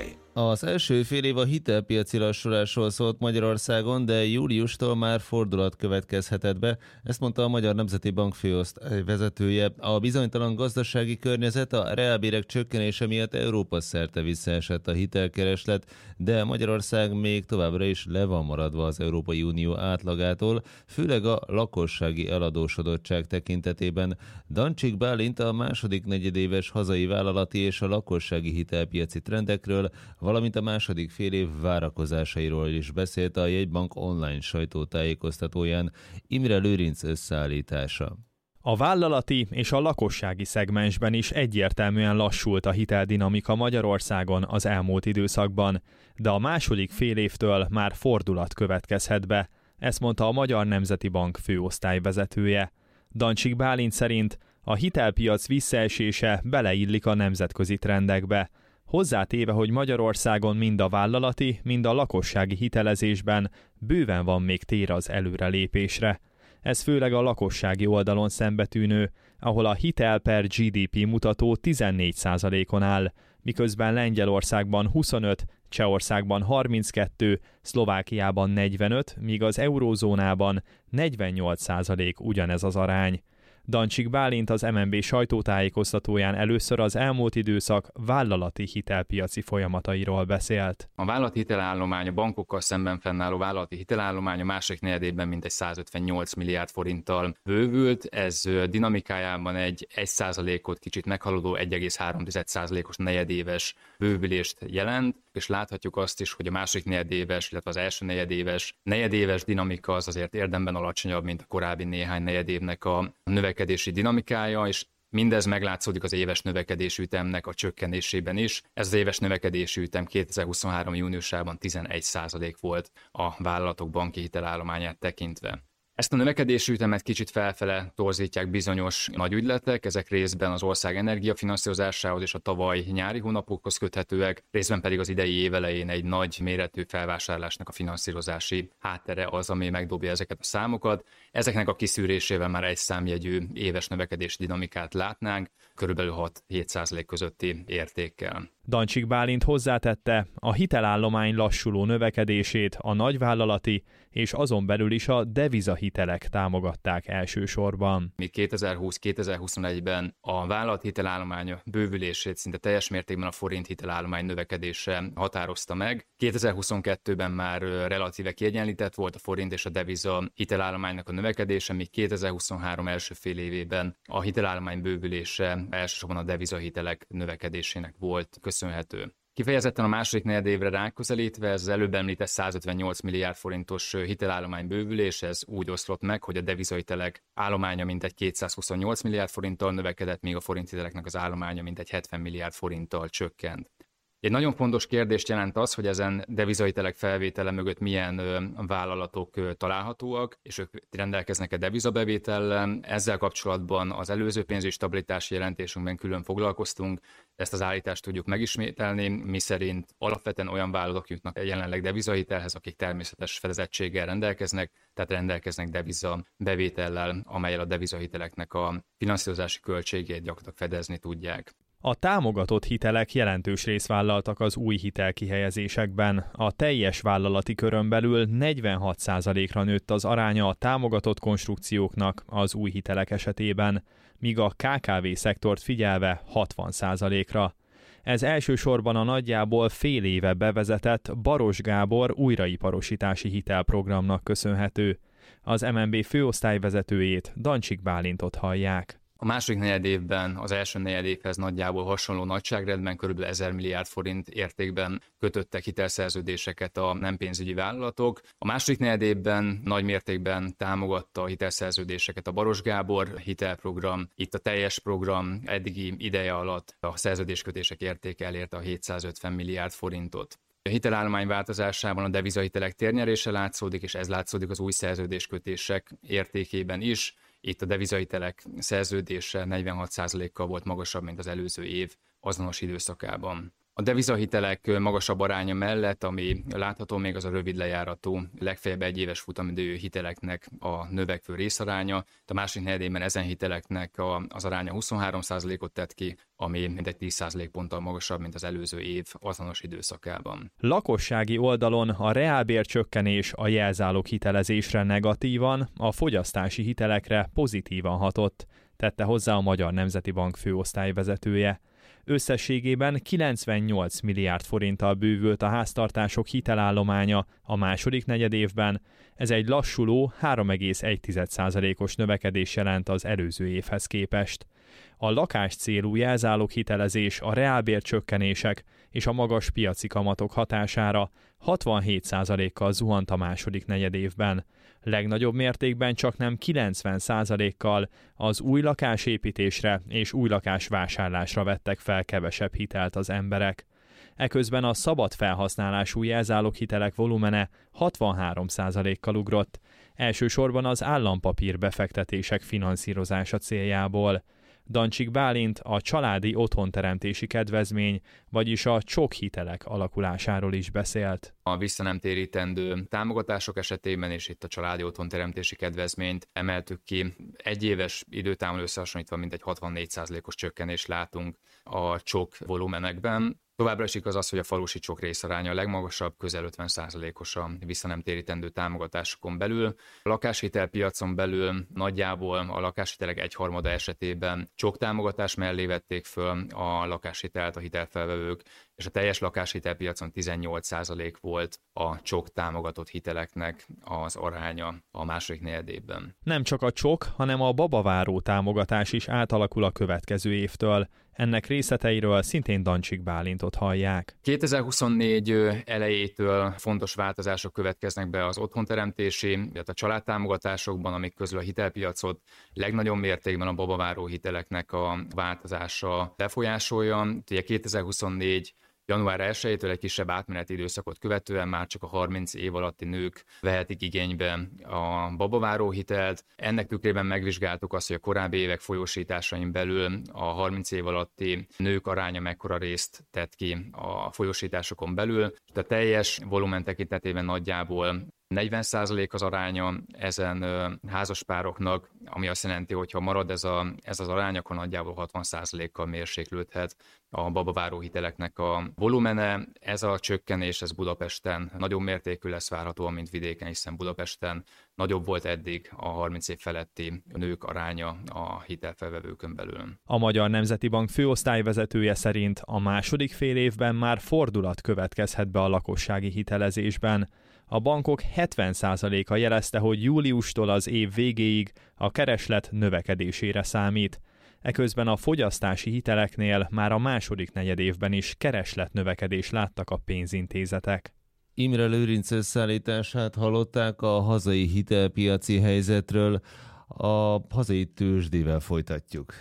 Az első fél év a hitelpiaci lassulásról szólt Magyarországon, de júliustól már fordulat következhetett be, ezt mondta a Magyar Nemzeti Bank főosztály vezetője. A bizonytalan gazdasági környezet, a reálbérek csökkenése miatt Európa szerte visszaesett a hitelkereslet, de Magyarország még továbbra is le van maradva az Európai Unió átlagától, főleg a lakossági eladósodottság tekintetében. Dancsik Bálint a második negyedéves hazai vállalati és a lakossági hitelpiaci trendekről, valamint a második félév várakozásairól is beszélt a jegybank online sajtótájékoztatóján. Imre Lőrinc összeállítása. A vállalati és a lakossági szegmensben is egyértelműen lassult a hiteldinamika Magyarországon az elmúlt időszakban, de a második félévtől már fordulat következhet be, ezt mondta a Magyar Nemzeti Bank főosztályvezetője. Dancsik Bálint szerint a hitelpiac visszaesése beleillik a nemzetközi trendekbe, hozzátéve, hogy Magyarországon mind a vállalati, mind a lakossági hitelezésben bőven van még tér az előrelépésre. Ez főleg a lakossági oldalon szembetűnő, ahol a hitel per GDP mutató 14%-on áll, miközben Lengyelországban 25, Csehországban 32, Szlovákiában 45, míg az eurózónában 48% ugyanez az arány. Dancsik Bálint az MNB sajtótájékoztatóján először az elmúlt időszak vállalati hitelpiaci folyamatairól beszélt. A vállalati hitelállomány, a bankokkal szemben fennálló vállalati hitelállomány a második negyedében mintegy 158 milliárd forinttal bővült. Ez dinamikájában egy 1%-ot kicsit meghaladó 1,3%-os negyedéves bővülést jelent, és láthatjuk azt is, hogy a második negyedéves, illetve az első negyedéves dinamika az azért érdemben alacsonyabb, mint a korábbi néhány negyedévnek a növekedési dinamikája, és mindez meglátszódik az éves növekedési ütemnek a csökkenésében is. Ez az éves növekedési ütem 2023. júniusában 11% volt a vállalatok banki hitelállományát tekintve. Ezt a növekedési ütemet kicsit felfele torzítják bizonyos nagy ügyletek, ezek részben az ország energiafinanszírozásához és a tavaly nyári hónapokhoz köthetőek, részben pedig az idei év elején egy nagy méretű felvásárlásnak a finanszírozási háttere az, ami megdobja ezeket a számokat. Ezeknek a kiszűrésével már egy számjegyű éves növekedési dinamikát látnánk, körülbelül 6-7% közötti értékkel. Dancsik Bálint hozzátette, a hitelállomány lassuló növekedését a nagyvállalati és azon belül is a devizahitelek támogatták elsősorban. Míg 2020-2021-ben a vállalat hitelállomány bővülését szinte teljes mértékben a forint hitelállomány növekedése határozta meg. 2022-ben már relatíve kiegyenlített volt a forint és a deviza hitelállománynak a növekedése, míg 2023 első fél évében a hitelállomány bővülése elsősorban a devizahitelek növekedésének volt köszönhető. Kifejezetten a második negyedévre ráközelítve ez az előbb említett 158 milliárd forintos hitelállomány bővülés, ez úgy oszlott meg, hogy a devizahitelek állománya mintegy 228 milliárd forinttal növekedett, míg a forinthiteleknek az állománya mintegy 70 milliárd forinttal csökkent. Egy nagyon fontos kérdést jelent az, hogy ezen devizahitelek felvétele mögött milyen vállalatok találhatóak, és ők rendelkeznek-e devizabevétellel. Ezzel kapcsolatban az előző pénzügyi stabilitási jelentésünkben külön foglalkoztunk, ezt az állítást tudjuk megismételni, miszerint alapvetően olyan vállalatok jutnak jelenleg devizahitelhez, akik természetes fedezettséggel rendelkeznek, tehát rendelkeznek devizabevétellel, amellyel a devizahiteleknek a finanszírozási költségét gyakorlatilag fedezni tudják. A támogatott hitelek jelentős részt vállaltak az új hitelkihelyezésekben. A teljes vállalati körön belül 46%-ra nőtt az aránya a támogatott konstrukcióknak az új hitelek esetében, míg a KKV-szektort figyelve 60%-ra. Ez elsősorban a nagyjából fél éve bevezetett Baros Gábor újraiparosítási hitelprogramnak köszönhető. Az MNB főosztályvezetőjét, Dancsik Bálintot hallják. A második negyedévben az első negyedévhez nagyjából hasonló nagyságrendben kb. 1000 milliárd forint értékben kötöttek hitelszerződéseket a nem pénzügyi vállalatok. A második negyedévben nagy mértékben támogatta a hitelszerződéseket a Baros Gábor hitelprogram. Itt a teljes program eddigi ideje alatt a szerződéskötések értéke elérte a 750 milliárd forintot. A hitelállomány változásában a devizahitelek térnyerése látszódik, és ez látszódik az új szerződéskötések értékében is. Itt a devizahitelek szerződése 46%-kal volt magasabb, mint az előző év azonos időszakában. A devizahitelek magasabb aránya mellett, ami látható még, az a rövid lejáratú, legfeljebb 1 éves futamidejű hiteleknek a növekvő részaránya. A másik negyedében ezen hiteleknek az aránya 23%-ot tett ki, ami mintegy 10% ponttal magasabb, mint az előző év azonos időszakában. Lakossági oldalon a reálbércsökkenés a jelzálog hitelezésre negatívan, a fogyasztási hitelekre pozitívan hatott, tette hozzá a Magyar Nemzeti Bank főosztályvezetője. Összességében 98 milliárd forinttal bővült a háztartások hitelállománya a második negyedévben. Ez egy lassuló 3,1%-os növekedés jelent az előző évhez képest. A lakás célú jelzálog hitelezés a reálbércsökkenések és a magas piaci kamatok hatására 67%-kal zuhant a második negyedévben. Legnagyobb mértékben csaknem 90%-kal az új lakásépítésre és új lakásvásárlásra vettek fel kevesebb hitelt az emberek. Eközben a szabad felhasználású jelzáloghitelek volumene 63%-kal ugrott, elsősorban az állampapír befektetések finanszírozása céljából. Dancsik Bálint a családi otthonteremtési kedvezmény, vagyis a csok hitelek alakulásáról is beszélt. A visszanemtérítendő támogatások esetében, és itt a családi otthonteremtési kedvezményt emeltük ki, 1 éves időtávon összehasonlítva mintegy 64%-os csökkenést látunk a csok volumenekben. Továbbra is igaz az, hogy a falusi csok részaránya a legmagasabb, közel 50%-os a visszanemtérítendő támogatásokon belül. A lakáshitelpiacon belül nagyjából a lakáshitelek 1/3 esetében csok támogatás mellé vették föl a lakáshitelt a hitelfelvevők, és a teljes lakáshitelpiacon 18% volt a csok támogatott hiteleknek az aránya a második negyedévben. Nem csak a csok, hanem a babaváró támogatás is átalakul a következő évtől. Ennek részleteiről szintén Dancsik Bálintot hallják. 2024 elejétől fontos változások következnek be az otthonteremtési, illetve a családtámogatásokban, amik közül a hitelpiacot legnagyobb mértékben a babaváró hiteleknek a változása befolyásolja. Ugye 2024 január 1-től egy kisebb átmeneti időszakot követően már csak a 30 év alatti nők vehetik igénybe a babaváró hitelt. Ennek tükrében megvizsgáltuk azt, hogy a korábbi évek folyósításain belül a 30 év alatti nők aránya mekkora részt tett ki a folyósításokon belül. A teljes volumen tekintetében nagyjából 40% az aránya ezen házaspároknak, ami azt jelenti, hogy ha marad ez az arány, akkor nagyjából 60%-kal mérséklődhet a babaváró hiteleknek a volumene. Ez a csökkenés, ez Budapesten nagyobb mértékű lesz várhatóan, mint vidéken, hiszen Budapesten nagyobb volt eddig a 30 év feletti nők aránya a hitelfelvevőkön belül. A Magyar Nemzeti Bank főosztályvezetője szerint a második fél évben már fordulat következhet be a lakossági hitelezésben. A bankok 70%-a jelezte, hogy júliustól az év végéig a kereslet növekedésére számít. Eközben a fogyasztási hiteleknél már a második negyedévben is keresletnövekedést láttak a pénzintézetek. Imre Lőrinc összeállítását hallották a hazai hitelpiaci helyzetről, a hazai tőzsdével folytatjuk.